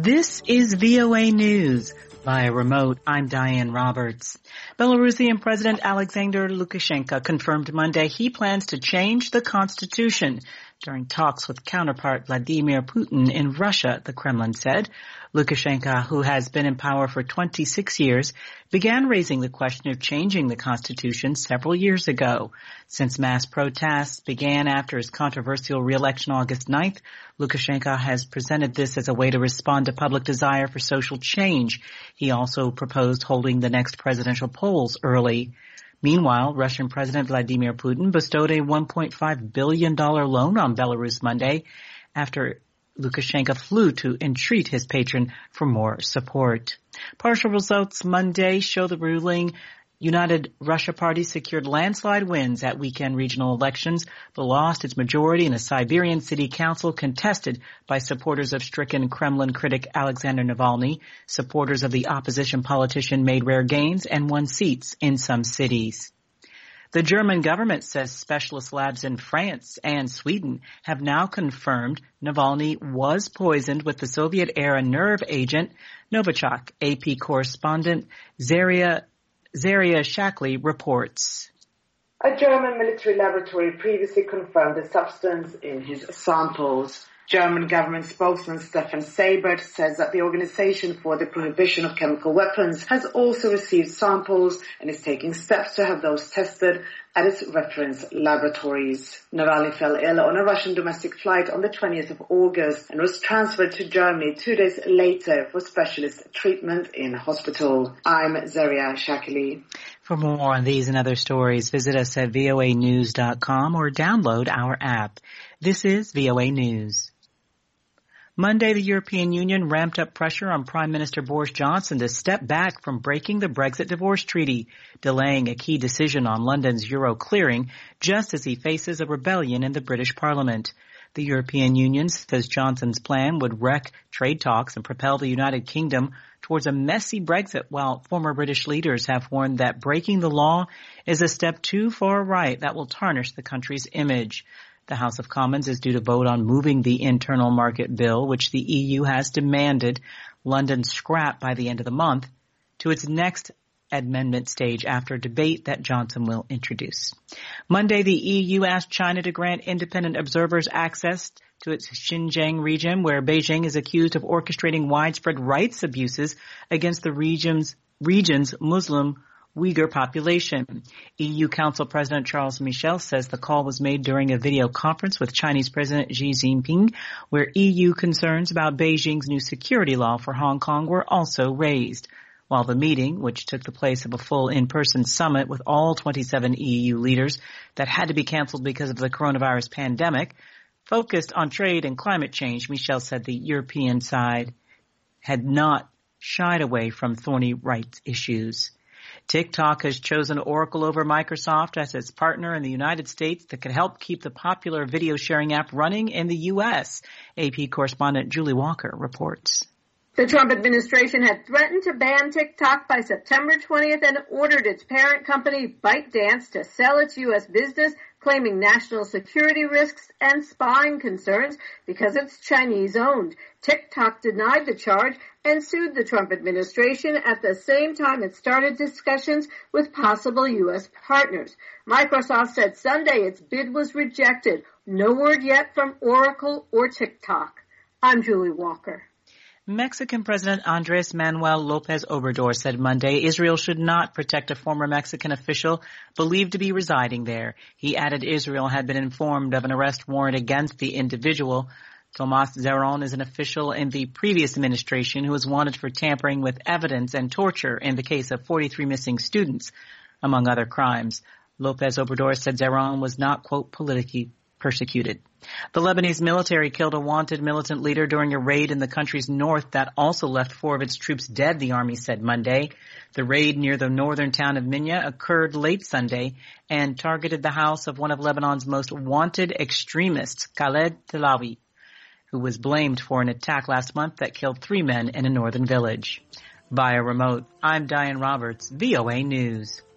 This is VOA News. Via remote, I'm Diane Roberts. Belarusian President Alexander Lukashenko confirmed Monday he plans to change the constitution during talks with counterpart Vladimir Putin in Russia, the Kremlin said. Lukashenko, who has been in power for 26 years, began raising the question of changing the constitution several years ago. Since mass protests began after his controversial re-election August 9th, Lukashenko has presented this as a way to respond to public desire for social change. He also proposed holding the next presidential polls early. Meanwhile, Russian President Vladimir Putin bestowed a $1.5 billion loan on Belarus Monday after Lukashenko flew to entreat his patron for more support. Partial results Monday show the ruling United Russia Party secured landslide wins at weekend regional elections, but lost its majority in a Siberian city council contested by supporters of stricken Kremlin critic Alexander Navalny. Supporters of the opposition politician made rare gains and won seats in some cities. The German government says specialist labs in France and Sweden have now confirmed Navalny was poisoned with the Soviet-era nerve agent Novichok. AP correspondent Zaria Shackley reports. A German military laboratory previously confirmed the substance in his samples. German government spokesman Stefan Seibert says that the Organization for the Prohibition of Chemical Weapons has also received samples and is taking steps to have those tested at its reference laboratories. Navalny fell ill on a Russian domestic flight on the 20th of August and was transferred to Germany 2 days later for specialist treatment in hospital. I'm Zaria Shackley. For more on these and other stories, visit us at voanews.com or download our app. This is VOA News. Monday, the European Union ramped up pressure on Prime Minister Boris Johnson to step back from breaking the Brexit divorce treaty, delaying a key decision on London's euro clearing just as he faces a rebellion in the British Parliament. The European Union says Johnson's plan would wreck trade talks and propel the United Kingdom towards a messy Brexit, while former British leaders have warned that breaking the law is a step too far right that will tarnish the country's image. The House of Commons is due to vote on moving the internal market bill, which the EU has demanded London scrap by the end of the month, to its next amendment stage after a debate that Johnson will introduce. Monday, the EU asked China to grant independent observers access to its Xinjiang region, where Beijing is accused of orchestrating widespread rights abuses against the region's Muslim Uyghur population. EU Council President Charles Michel says the call was made during a video conference with Chinese President Xi Jinping, where EU concerns about Beijing's new security law for Hong Kong were also raised. While the meeting, which took the place of a full in-person summit with all 27 EU leaders that had to be canceled because of the coronavirus pandemic, focused on trade and climate change, Michel said the European side had not shied away from thorny rights issues. TikTok has chosen Oracle over Microsoft as its partner in the United States that could help keep the popular video sharing app running in the U.S. AP correspondent Julie Walker reports. The Trump administration had threatened to ban TikTok by September 20th and ordered its parent company, ByteDance, to sell its U.S. business, claiming national security risks and spying concerns because it's Chinese-owned. TikTok denied the charge and sued the Trump administration at the same time it started discussions with possible U.S. partners. Microsoft said Sunday its bid was rejected. No word yet from Oracle or TikTok. I'm Julie Walker. Mexican President Andrés Manuel López Obrador said Monday Israel should not protect a former Mexican official believed to be residing there. He added Israel had been informed of an arrest warrant against the individual. Tomás Zerón is an official in the previous administration who was wanted for tampering with evidence and torture in the case of 43 missing students, among other crimes. López Obrador said Zerón was not, quote, politically persecuted. The Lebanese military killed a wanted militant leader during a raid in the country's north that also left 4 of its troops dead, the army said Monday. The raid near the northern town of Minya occurred late Sunday and targeted the house of one of Lebanon's most wanted extremists, Khaled Talawi, who was blamed for an attack last month that killed 3 men in a northern village. Via remote, I'm Diane Roberts, VOA News.